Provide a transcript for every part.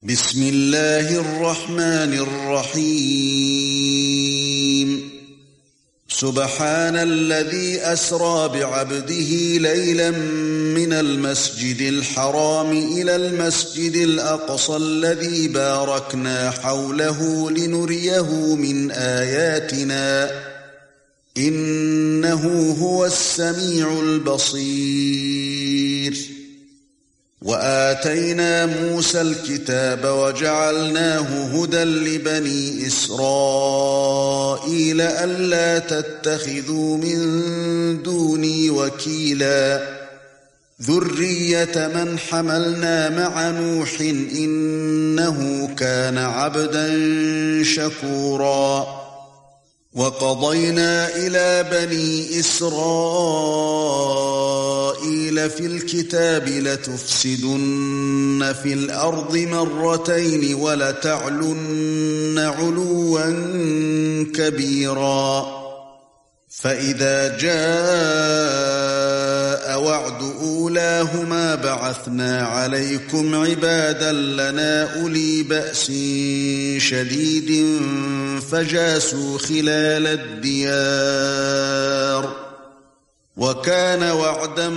بسم الله الرحمن الرحيم سبحان الذي أسرى بعبده ليلا من المسجد الحرام إلى المسجد الأقصى الذي باركنا حوله لنريه من آياتنا إنه هو السميع البصير وآتينا موسى الكتاب وجعلناه هدى لبني إسرائيل ألا تتخذوا من دوني وكيلا ذرية من حملنا مع نوح إنه كان عبدا شكورا وقضينا إلى بني إسرائيل في الكتاب لتفسدن في الأرض مرتين ولتعلن علوا كبيرا فإذا جاء وعد أولاهما بعثنا عليكم عبادا لنا أولي بأس شديد فجاسوا خلال الديار وكان وعدا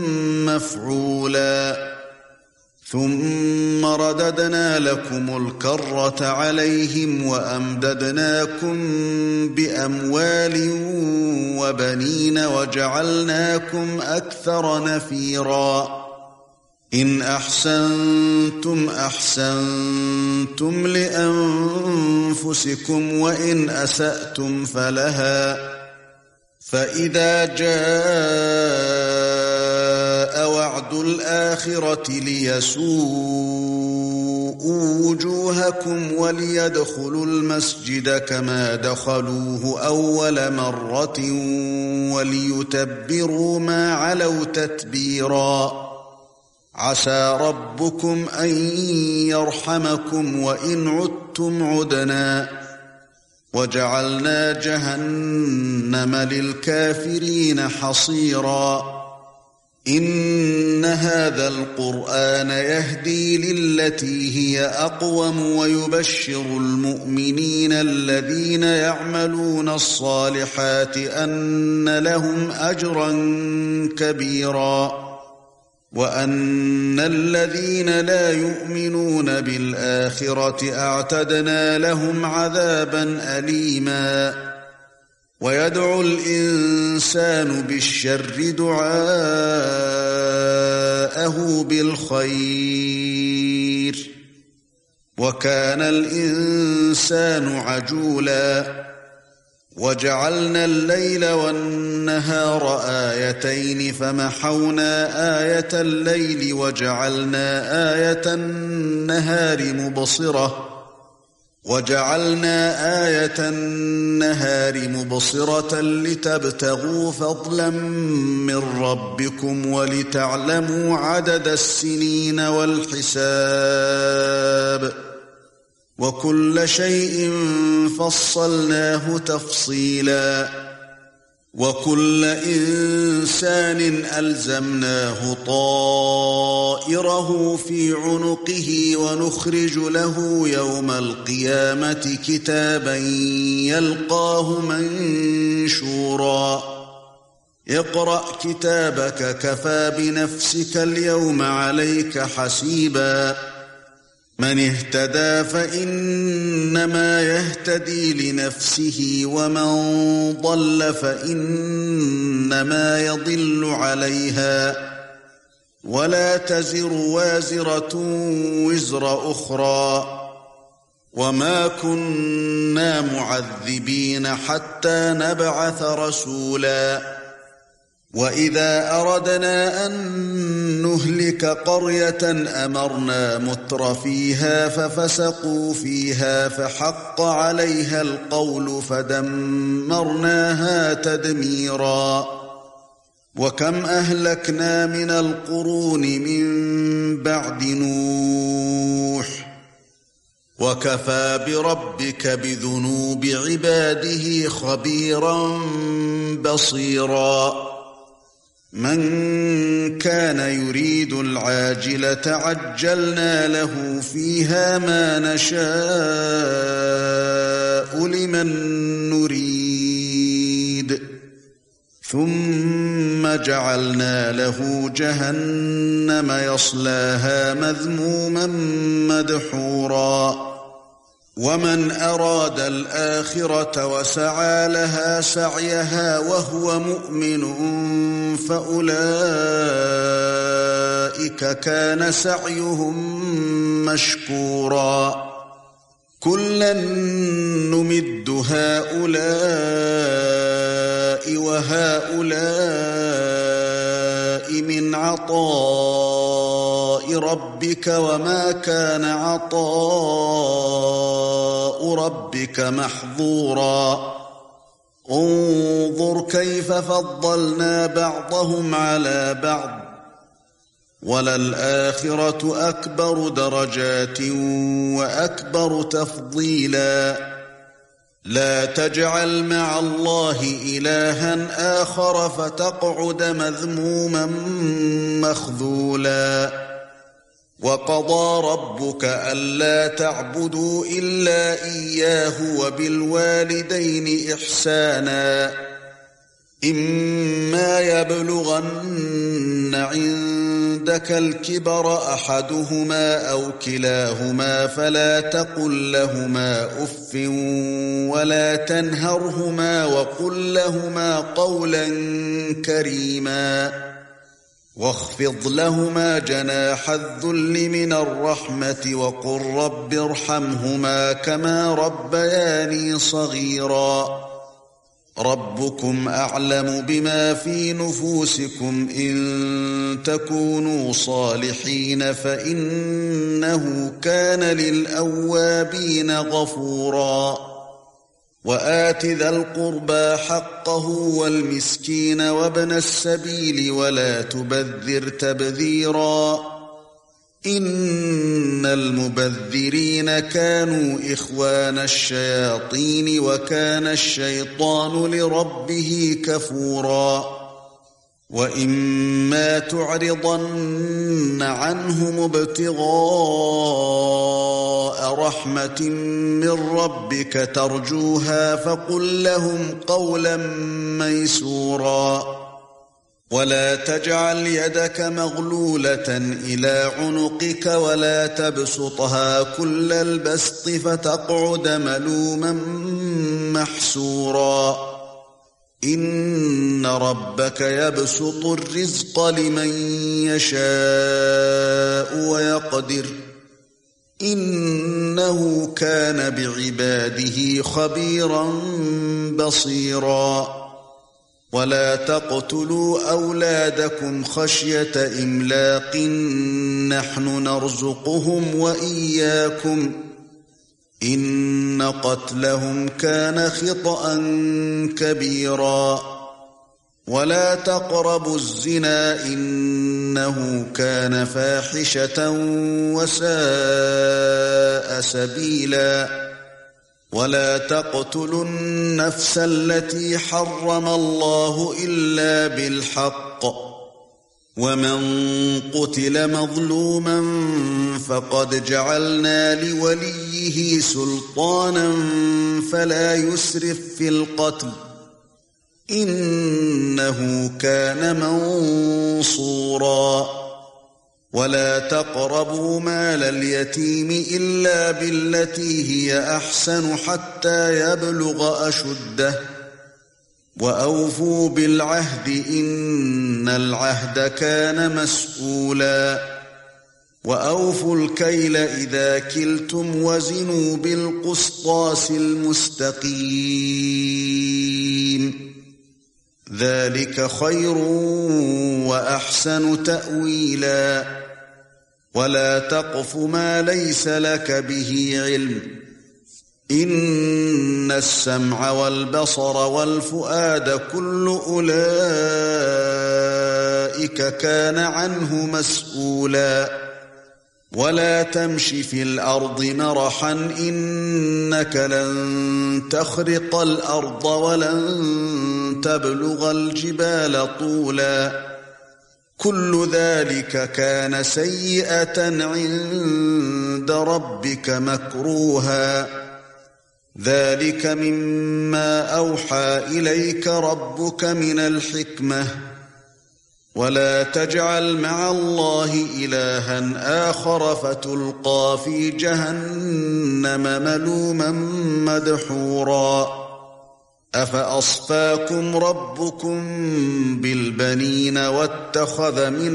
مفعولا ثم رددنا لكم الكرة عليهم وأمددناكم بأموال وبنين وجعلناكم أكثر نفيرا إن أحسنتم أحسنتم لأنفسكم وإن أسأتم فلها فإذا جاء وعد الآخرة ليسوءوا وجوهكم وليدخلوا المسجد كما دخلوه أول مرة وليتبروا ما علوا تتبيرا عسى ربكم أن يرحمكم وإن عدتم عدنا وجعلنا جهنم للكافرين حصيرا إن هذا القرآن يهدي للتي هي أقوم ويبشر المؤمنين الذين يعملون الصالحات أن لهم أجرا كبيرا وأن الذين لا يؤمنون بالآخرة أعتدنا لهم عذابا أليما ويدعو الإنسان بالشر دعاءه بالخير وكان الإنسان عجولا وجعلنا الليل والنهار آيتين فمحونا آية الليل وجعلنا آية النهار مبصرة لتبتغوا فضلا من ربكم ولتعلموا عدد السنين والحساب وكل شيء فصلناه تفصيلا وكل إنسان ألزمناه طائره في عنقه ونخرج له يوم القيامة كتابا يلقاه منشورا اقرأ كتابك كفى بنفسك اليوم عليك حسيبا من اهتدى فإنما يهتدي لنفسه ومن ضل فإنما يضل عليها ولا تزر وازرة وزر أخرى وما كنا معذبين حتى نبعث رسولا وإذا أردنا أن نهلك قرية أمرنا مترفيها ففسقوا فيها فحق عليها القول فدمرناها تدميرا وكم أهلكنا من القرون من بعد نوح وكفى بربك بذنوب عباده خبيرا بصيرا مَنْ كَانَ يُرِيدُ الْعَاجِلَةَ عَجَّلْنَا لَهُ فِيهَا مَا نَشَاءُ لِمَن نُّرِيدُ ثُمَّ جَعَلْنَا لَهُ جَهَنَّمَ يَصْلَاهَا مَذْمُومًا مَّدْحُورًا وَمَنْ أَرَادَ الْآخِرَةَ وَسَعَى لَهَا سَعْيَهَا وَهُوَ مُؤْمِنٌ فَأُولَئِكَ كَانَ سَعْيُهُم مَّشْكُورًا كُلًّا نُّمِدُّ هَؤُلَاءِ وَهَؤُلَاءِ مِنْ عَطَاءِ رَبِّكَ وَمَا كَانَ عَطَاءُ رَبِّكَ مَحْظُورًا انظُرْ كَيْفَ فَضَّلْنَا بَعْضَهُمْ عَلَى بَعْضٍ وَلَلْآخِرَةُ أَكْبَرُ دَرَجَاتٍ وَأَكْبَرُ تَفْضِيلًا لَا تَجْعَلْ مَعَ اللَّهِ إِلَٰهًا آخَرَ فَتَقْعُدَ مَذْمُومًا مَّخْذُولًا وَقَضَىٰ رَبُّكَ أَلَّا تَعْبُدُوا إِلَّا إِيَّاهُ وَبِالْوَالِدَيْنِ إِحْسَانًا إِمَّا يَبْلُغَنَّ عِندَكَ الْكِبَرَ أَحَدُهُمَا أَوْ كِلَاهُمَا فَلَا تَقُل لَّهُمَا أُفٍّ وَلَا تَنْهَرْهُمَا وَقُل لَّهُمَا قَوْلًا كَرِيمًا وَاخْفِضْ لَهُمَا جَنَاحَ الذُّلِّ مِنَ الرَّحْمَةِ وَقُل رَّبِّ ارْحَمْهُمَا كَمَا رَبَّيَانِي صَغِيرًا رَبُّكُمْ أَعْلَمُ بِمَا فِي نُفُوسِكُمْ إِن تَكُونُوا صَالِحِينَ فَإِنَّهُ كَانَ لِلْأَوَّابِينَ غَفُورًا وَآتِ ذَا الْقُرْبَى حَقَّهُ وَالْمِسْكِينَ وَابْنَ السَّبِيلِ وَلَا تُبَذِّرْ تَبْذِيرًا إِنَّ الْمُبَذِّرِينَ كَانُوا إِخْوَانَ الشَّيَاطِينِ وَكَانَ الشَّيْطَانُ لِرَبِّهِ كَفُورًا وَإِمَّا تُعْرِضَنَّ عَنْهُمُ ابْتِغَاءَ رَحْمَةٍ مِّن رَّبِّكَ تَرْجُوهَا فَقُل لَّهُمْ قَوْلًا مَّيْسُورًا وَلَا تَجْعَلْ يَدَكَ مَغْلُولَةً إِلَى عُنُقِكَ وَلَا تَبْسُطْهَا كُلَّ الْبَسْطِ فَتَقْعُدَ مَلُومًا مَّحْسُورًا إِنَّ رَبَّكَ يَبْسُطُ الرِّزْقَ لِمَن يَشَاءُ وَيَقْدِرُ إِنَّهُ كَانَ بِعِبَادِهِ خَبِيرًا بَصِيرًا وَلَا تَقْتُلُوا أَوْلَادَكُمْ خَشْيَةَ إِمْلَاقٍ نَّحْنُ نَرْزُقُهُمْ وَإِيَّاكُمْ إِنَّ قَتْلَهُمْ كَانَ خِطْئًا كَبِيرًا وَلَا تَقْرَبُوا الزِّنَا إِنَّهُ كَانَ فَاحِشَةً وَسَاءَ سَبِيلًا وَلَا تَقْتُلُوا النَّفْسَ الَّتِي حَرَّمَ اللَّهُ إِلَّا بِالْحَقِّ وَمَن قُتِلَ مَظْلُومًا فَقَدْ جَعَلْنَا لِوَلِيِّهِ سُلْطَانًا فَلَا يُسْرِف فِّي الْقَتْلِ إِنَّهُ كَانَ مَنصُورًا وَلَا تَقْرَبُوا مَالَ الْيَتِيمِ إِلَّا بِالَّتِي هِيَ أَحْسَنُ حَتَّى يَبْلُغَ أَشُدَّهُ وَأَوْفُوا بِالْعَهْدِ إِنَّ الْعَهْدَ كَانَ مَسْئُولًا وَأَوْفُوا الْكَيْلَ إِذَا كِلْتُمْ وَزِنُوا بِالْقِسْطَاسِ الْمُسْتَقِيمِ ذَلِكَ خَيْرٌ وَأَحْسَنُ تَأْوِيلًا وَلَا تَقْفُ مَا لَيْسَ لَكَ بِهِ عِلْمٌ إِنَّ السَّمْعَ وَالْبَصَرَ وَالْفُؤَادَ كُلُّ أُولَئِكَ كَانَ عَنْهُ مَسْئُولًا وَلَا تَمْشِ فِي الْأَرْضِ مَرَحًا إِنَّكَ لَن تَخْرِقَ الْأَرْضَ وَلَن تَبْلُغَ الْجِبَالَ طُولًا كل ذلك كان سيئة عند ربك مكروها ذلك مما أوحى إليك ربك من الحكمة ولا تجعل مع الله إلها آخر فتلقى في جهنم ملوما مدحورا أفأصفاكم ربكم بالبنين واتخذ من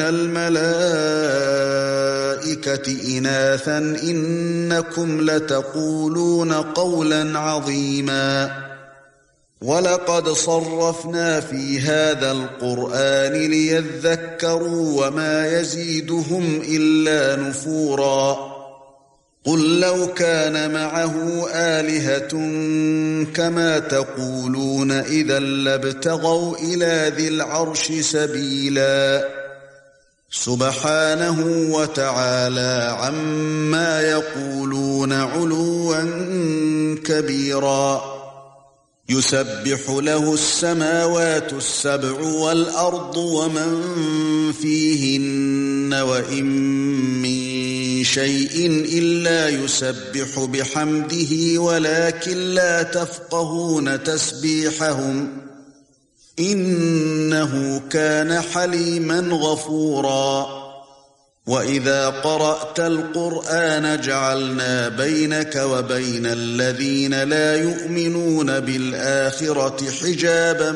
الملائكة إناثا إنكم لتقولون قولا عظيما ولقد صرفنا في هذا القرآن ليذكروا وما يزيدهم إلا نفورا قل لو كان معه آلهة كما تقولون إذا لابتغوا إلى ذي العرش سبيلا سبحانه وتعالى عما يقولون علوا كبيرا يسبح له السماوات السبع والأرض ومن فيهن وإن من شيء إلا يسبح بحمده ولكن لا تفقهون تسبيحهم إنه كان حليما غفورا وإذا قرأت القرآن جعلنا بينك وبين الذين لا يؤمنون بالآخرة حجابا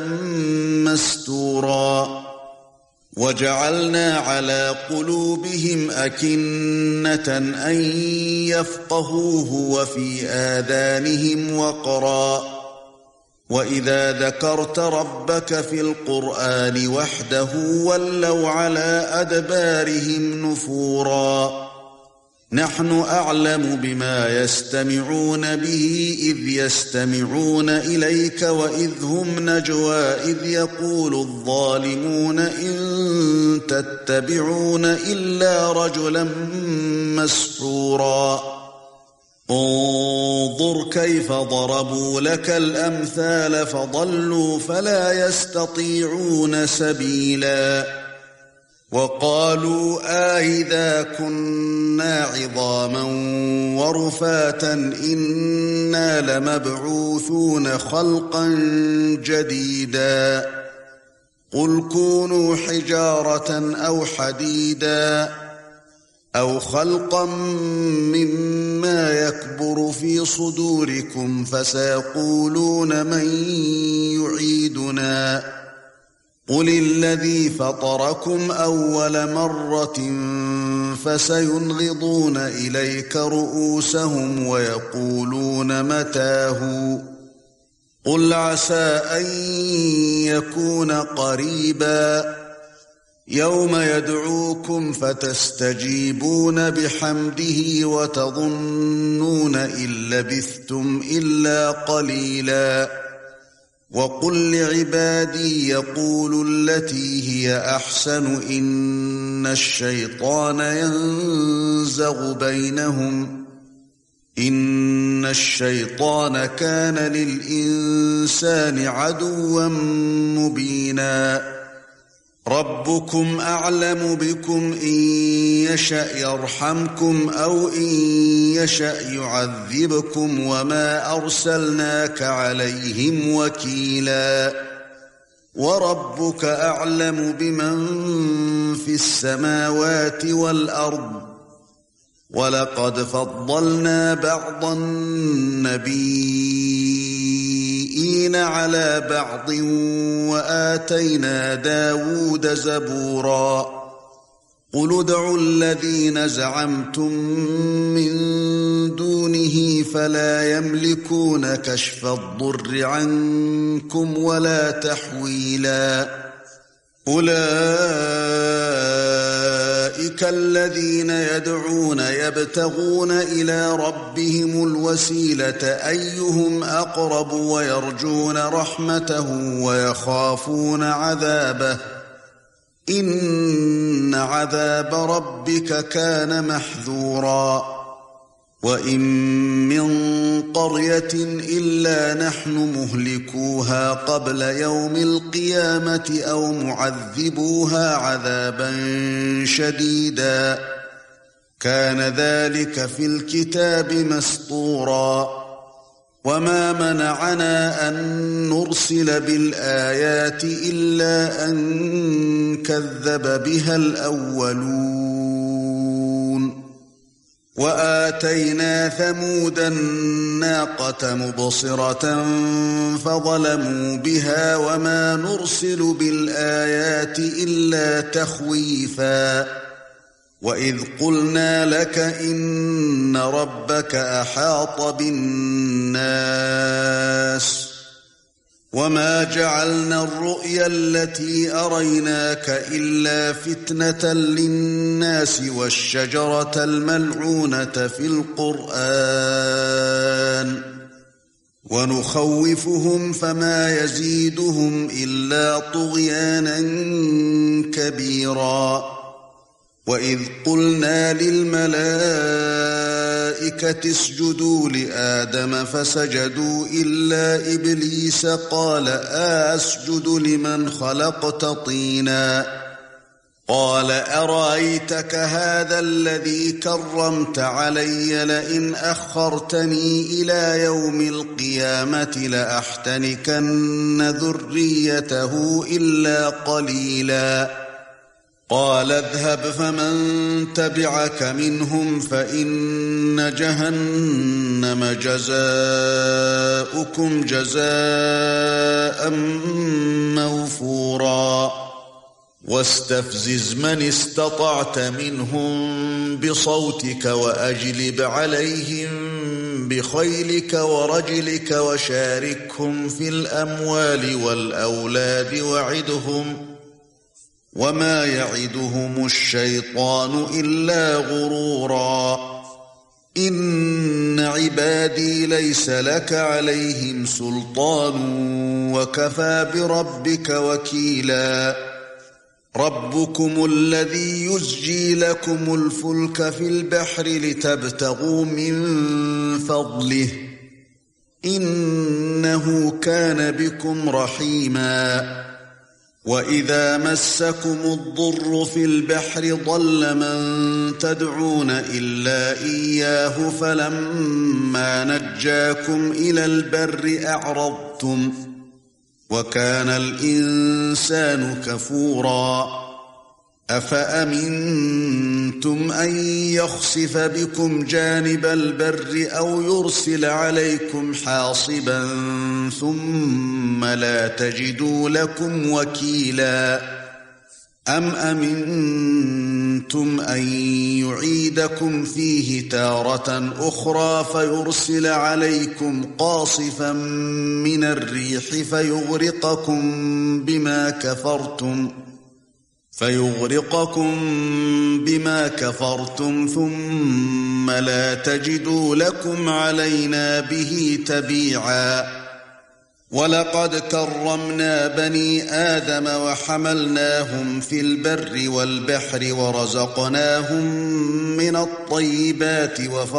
مستورا وجعلنا على قلوبهم أكنة أن يفقهوه وفي آذانهم وقرا وإذا ذكرت ربك في القرآن وحده ولوا على أدبارهم نفورا نحن أعلم بما يستمعون به إذ يستمعون إليك وإذ هم نجوى إذ يقول الظالمون إن تتبعون إلا رجلا مسحورا انظر كيف ضربوا لك الأمثال فضلوا فلا يستطيعون سبيلا وقالوا أإذا كنا عظاما ورفاتا إنا لمبعوثون خلقا جديدا قل كونوا حجارة أو حديدا أو خلقا مما يكبر في صدوركم فسيقولون من يعيدنا قل الذي فطركم أول مرة فسينغضون إليك رؤوسهم ويقولون متاه قل عسى أن يكون قريبا يوم يدعوكم فتستجيبون بحمده وتظنون إن لبثتم إلا قليلا وقل لعبادي يقولوا التي هي أحسن إن الشيطان ينزغ بينهم إن الشيطان كان للإنسان عدوا مبينا ربكم أعلم بكم إن يشأ يرحمكم أو إن يشأ يعذبكم وما أرسلناك عليهم وكيلا وربك أعلم بمن في السماوات والأرض ولقد فضلنا بعض النبيين على بعض وآتينا داود زبورا قل ادعوا الذين زعمتم من دونه فلا يملكون كشف الضر عنكم ولا تحويلا أولئك الذين يدعون يبتغون إلى ربهم الوسيلة أيهم أقرب ويرجون رحمته ويخافون عذابه إن عذاب ربك كان محذورا وإن من قرية إلا نحن مهلكوها قبل يوم القيامة أو معذبوها عذابا شديدا كان ذلك في الكتاب مسطورا وما منعنا أن نرسل بالآيات إلا أن كذب بها الأولون وآتينا ثمود الناقة مبصرة فظلموا بها وما نرسل بالآيات إلا تخويفا وإذ قلنا لك إن ربك أحاط بالناس وما جعلنا الرؤيا التي أريناك إلا فتنة للناس والشجرة الملعونة في القرآن ونخوفهم فما يزيدهم إلا طغيانا كبيرا وإذ قلنا للملائكة اسجدوا لآدم فسجدوا إلا إبليس قال أسجد لمن خلقت طينا قال أرأيتك هذا الذي كرمت علي لئن أخرتني إلى يوم القيامة لأحتنكن ذريته إلا قليلا قال اذهب فمن تبعك منهم فإن جهنم جزاؤكم جزاء موفورا واستفزز من استطعت منهم بصوتك وأجلب عليهم بخيلك ورجلك وشاركهم في الأموال والأولاد وعدهم وما يعدهم الشيطان إلا غرورا إن عبادي ليس لك عليهم سلطان وكفى بربك وكيلا ربكم الذي يزجي لكم الفلك في البحر لتبتغوا من فضله إنه كان بكم رحيما وَإِذَا مَسَّكُمُ الضُّرُّ فِي الْبَحْرِ ضَلَّ مَن تَدْعُونَ إِلَّا إِيَّاهُ فَلَمَّا نَجَّاكُمْ إِلَى الْبَرِّ أَعْرَضْتُمْ وَكَانَ الْإِنسَانُ كَفُورًا أَفَأَمِنْتُمْ أَنْ يَخْسِفَ بِكُمْ جَانِبَ الْبَرِّ أَوْ يُرْسِلَ عَلَيْكُمْ حَاصِبًا ثُمَّ لَا تَجِدُوا لَكُمْ وَكِيلًا أَمْ أَمِنْتُمْ أَنْ يُعِيدَكُمْ فِيهِ تَارَةً أُخْرَى فَيُرْسِلَ عَلَيْكُمْ قَاصِفًا مِنَ الرِّيحِ فيغرقكم بما كفرتم ثم لا تجدوا لكم علينا به تبيعا ولقد كرمنا بني آدم وحملناهم في البر والبحر ورزقناهم من الطيبات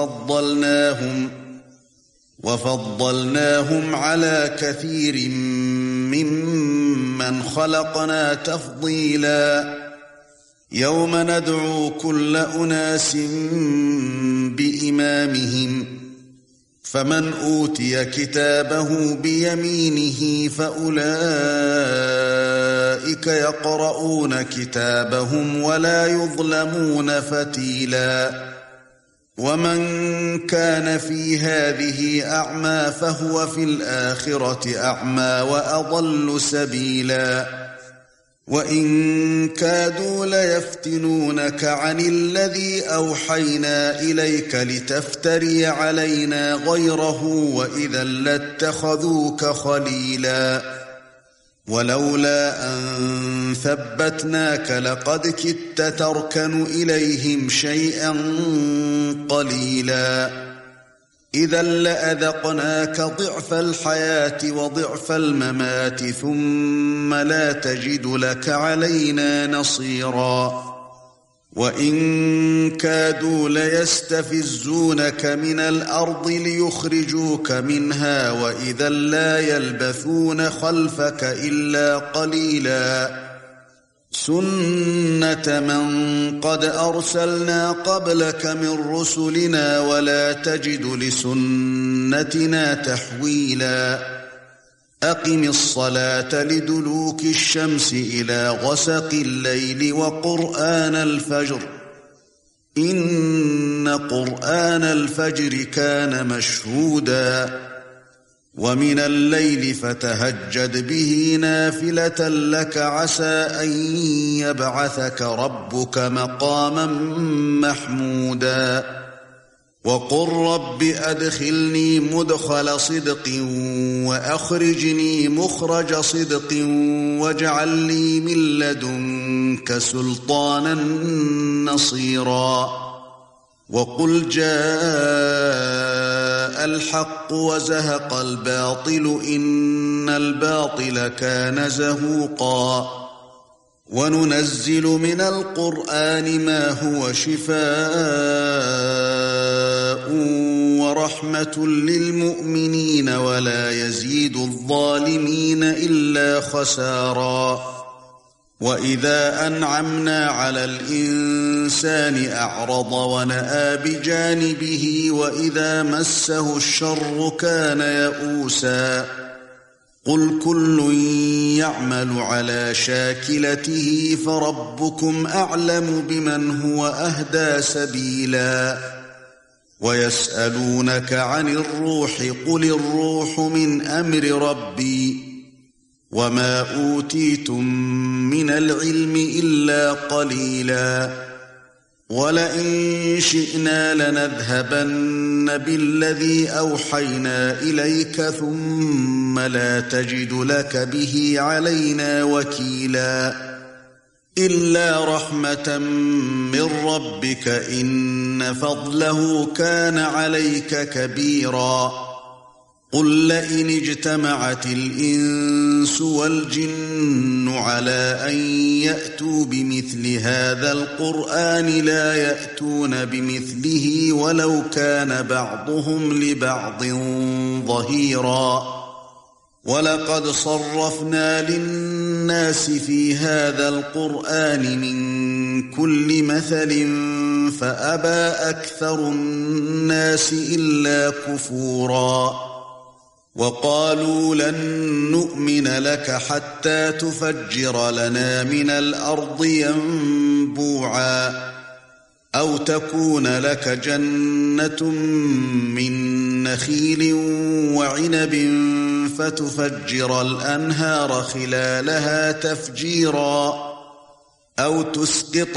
وفضلناهم على كثير ممن خلقنا تفضيلا يوم ندعو كل أناس بإمامهم فمن أوتي كتابه بيمينه فأولئك يقرؤون كتابهم ولا يظلمون فتيلا ومن كان في هذه أعمى فهو في الآخرة أعمى وأضل سبيلا وإن كادوا ليفتنونك عن الذي أوحينا إليك لتفتري علينا غيره وإذا لاتخذوك خليلا ولولا أن ثبتناك لقد كدت تركن إليهم شيئا قليلا إذا لأذقناك ضعف الحياة وضعف الممات ثم لا تجد لك علينا نصيرا وَإِن كَادُوا لَيَسْتَفِزُّونَكَ مِنَ الْأَرْضِ لِيُخْرِجُوكَ مِنْهَا وَإِذًا لَّا يَلْبَثُونَ خَلْفَكَ إِلَّا قَلِيلًا سُنَّةَ مَن قَدْ أَرْسَلْنَا قَبْلَكَ مِن رُّسُلِنَا وَلَا تَجِدُ لِسُنَّتِنَا تَحْوِيلًا أَقِمِ الصَّلَاةَ لِدُلُوكِ الشَّمْسِ إِلَى غَسَقِ اللَّيْلِ وَقُرْآنَ الْفَجْرِ إِنَّ قُرْآنَ الْفَجْرِ كَانَ مَشْهُودًا وَمِنَ اللَّيْلِ فَتَهَجَّدْ بِهِ نَافِلَةً لَكَ عَسَىٰ أَن يَبْعَثَكَ رَبُّكَ مَقَامًا مَّحْمُودًا وَقُل رَّبِّ أَدْخِلْنِي مُدْخَلَ صِدْقٍ وَأَخْرِجْنِي مُخْرَجَ صِدْقٍ وَاجْعَل لِّي مِن لَّدُنكَ سُلْطَانًا نَّصِيرًا وَقُلْ جَاءَ الْحَقُّ وَزَهَقَ الْبَاطِلُ إِنَّ الْبَاطِلَ كَانَ زَهُوقًا وَنُنَزِّلُ مِنَ الْقُرْآنِ مَا هُوَ شِفَاءٌ وَرَحْمَةٌ لِّلْمُؤْمِنِينَ وَلَا يَزِيدُ الظَّالِمِينَ إِلَّا خَسَارًا وَإِذَا أَنْعَمْنَا عَلَى الْإِنسَانِ أَعْرَضَ وَنَأَىٰ بِجَانِبِهِ وَإِذَا مَسَّهُ الشَّرُّ كَانَ يَئُوسًا قُلْ كُلٌّ يَعْمَلُ عَلَى شَاكِلَتِهِ فَرَبُّكُمْ أَعْلَمُ بِمَنْ هُوَ أَهْدَىٰ سَبِيلًا وَيَسْأَلُونَكَ عَنِ الرُّوحِ قُلِ الرُّوحُ مِنْ أَمْرِ رَبِّي وَمَا أُوتِيتُم مِّنَ الْعِلْمِ إِلَّا قَلِيلًا وَلَئِن شِئْنَا لَنَذْهَبَنَّ بِالَّذِي أَوْحَيْنَا إِلَيْكَ ثُمَّ لَا تَجِدُ لَكَ بِهِ عَلَيْنَا وَكِيلًا إِلَّا رَحْمَةً مِّن رَّبِّكَ إِنَّ فَضْلَهُ كَانَ عَلَيْكَ كَبِيرًا قُل لَّئِنِ اجْتَمَعَتِ الْإِنسُ وَالْجِنُّ عَلَىٰ أَن يَأْتُوا بِمِثْلِ هَٰذَا الْقُرْآنِ لَا يَأْتُونَ بِمِثْلِهِ وَلَوْ كَانَ بَعْضُهُمْ لِبَعْضٍ ظَهِيرًا وَلَقَدْ صَرَّفْنَا لِلنَّاسِ فِي هَٰذَا الْقُرْآنِ مِن كُلِّ مَثَلٍ فَأَبَىٰ أَكْثَرُ النَّاسِ إِلَّا كُفُورًا وَقَالُوا لَن نُّؤْمِنَ لَكَ حَتَّىٰ تُفَجِّرَ لَنَا مِنَ الْأَرْضِ يَنبُوعًا أَوْ تَكُونَ لَكَ جَنَّةٌ مِّن نَّخِيلٍ وَعِنَبٍ فَتُفَجِّرَ الْأَنْهَارَ خِلَالَهَا تَفْجِيرًا أَوْ تُسْقِطَ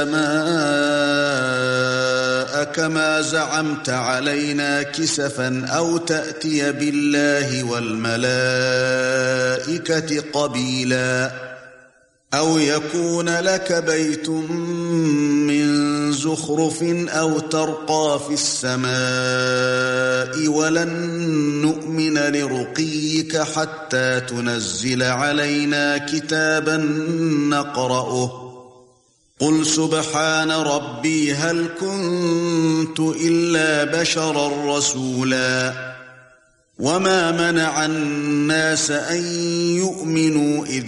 السَّمَاءَ كَمَا زَعَمْتَ عَلَيْنَا كِسَفًا أَوْ تَأْتِيَ بِاللَّهِ وَالْمَلَائِكَةِ قَبِيلًا أَوْ يَكُونَ لَكَ بَيْتٌ مِّن زُخْرُفٍ أَوْ تَرْقَىٰ فِي السَّمَاءِ وَلَن نُّؤْمِنَ لِرُقِيِّكَ حَتَّىٰ تُنَزِّلَ عَلَيْنَا كِتَابًا نَّقْرَؤُهُ قُلْ سُبْحَانَ رَبِّي هَلْ كُنتُ إِلَّا بَشَرًا رَّسُولًا وَمَا مَنَعَ النَّاسَ أَن يُؤْمِنُوا إِذْ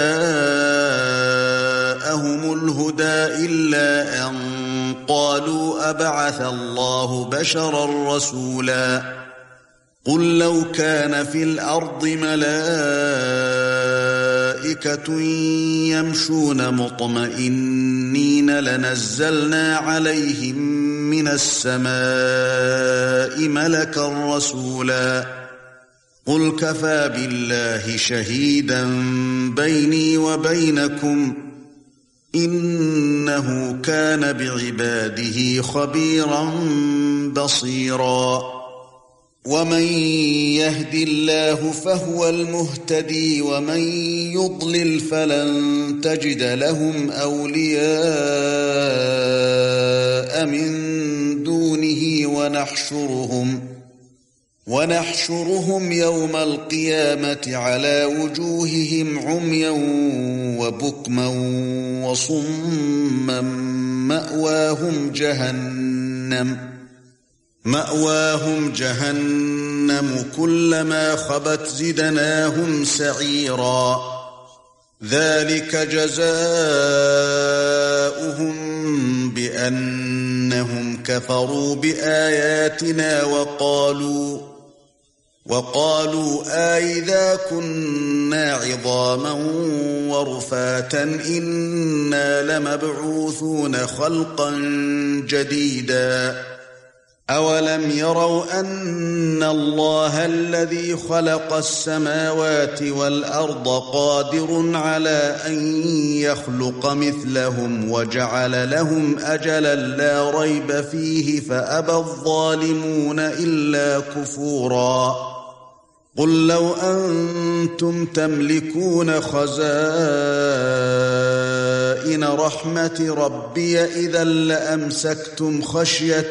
جَاءَهُمُ الْهُدَىٰ إِلَّا أَن قَالُوا أَبَعَثَ اللَّهُ بَشَرًا رَّسُولًا قُل لَّوْ كَانَ فِي الْأَرْضِ مَلَائِكَةٌ يَمْشُونَ مُطْمَئِنِّينَ لَنَزَّلْنَا عَلَيْهِم مِّنَ السَّمَاءِ مَلَكًا رَّسُولًا قُلْ كَفَىٰ بِاللَّهِ شَهِيدًا بَيْنِي وَبَيْنَكُمْ إِنَّهُ كَانَ بِعِبَادِهِ خَبِيرًا بَصِيرًا وَمَن يَهْدِ اللَّهُ فَهُوَ الْمُهْتَدِي وَمَن يُضْلِلْ فَلَن تَجِدَ لَهُمْ أَوْلِيَاءَ مِن دُونِهِ ونحشرهم يوم القيامة على وجوههم عميا وبكما وصما مأواهم جهنم كلما خبت زدناهم سعيرا ذلك جزاؤهم بأنهم كفروا بآياتنا وقالوا أإذا كنا عظاما ورفاتا إنا لمبعوثون خلقا جديدا أولم يروا أن الله الذي خلق السماوات والأرض قادر على أن يخلق مثلهم وجعل لهم أجلا لا ريب فيه فأبى الظالمون إلا كفورا قل لو أنتم تملكون خزائن رحمة ربي إذا لأمسكتم خشية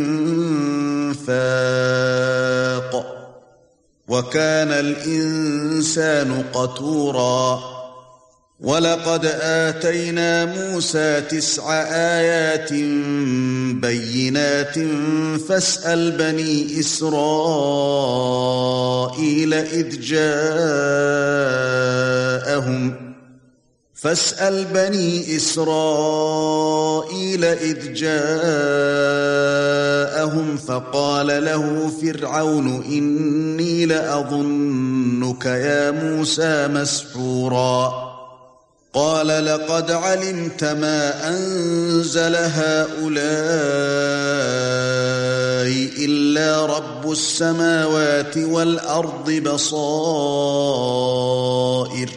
الإنفاق وكان الإنسان قتورا ولقد آتينا موسى 9 آيات بينات فاسأل بني إسرائيل إذ جاءهم فقال له فرعون إني لأظنك يا موسى مسحورا قال لقد علمت ما أنزل هؤلاء إلا رب السماوات والأرض بصائر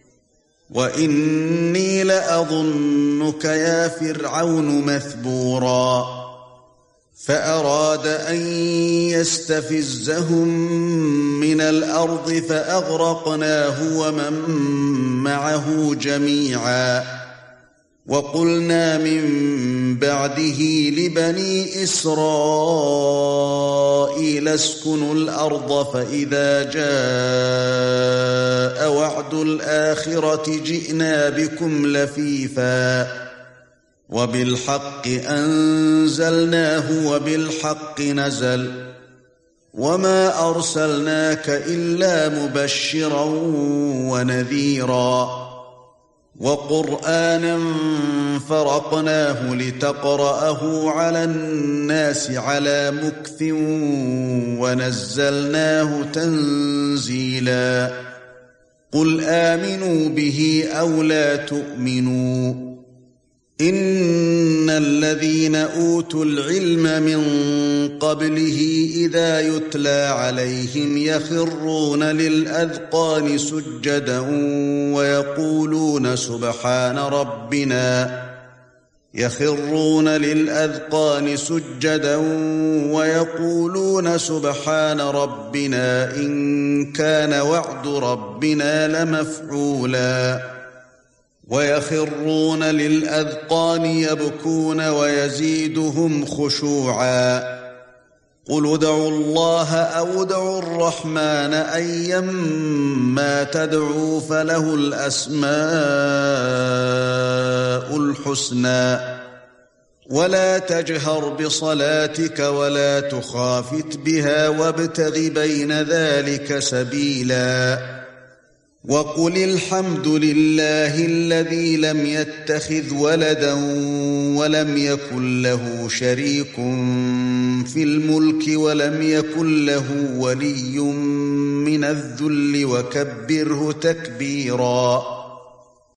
وإني لأظنك يا فرعون مثبورا فأراد أن يستفزهم من الأرض فأغرقناه ومن معه جميعا وقلنا من بعده لبني إسرائيل اسكنوا الأرض فإذا جاء وعد الآخرة جئنا بكم لفيفا وبالحق أنزلناه وبالحق نزل وما أرسلناك إلا مبشرا ونذيرا وقرآنا فرقناه لتقرأه على الناس على مكث ونزلناه تنزيلا قل آمنوا به أو لا تؤمنوا إن الذين أوتوا العلم من قبله إذا يتلى عليهم يخرون للأذقان سجدا ويقولون سبحان ربنا إن كان وعد ربنا لمفعولا ويخرون للأذقان يبكون ويزيدهم خشوعا قل ادعوا الله أو ادعوا الرحمن أيما تدعوا فله الأسماء الحسنى ولا تجهر بصلاتك ولا تخافت بها وابتغ بين ذلك سبيلا وقل الحمد لله الذي لم يتخذ ولدا ولم يكن له شريك في الملك ولم يكن له ولي من الذل وكبره تكبيرا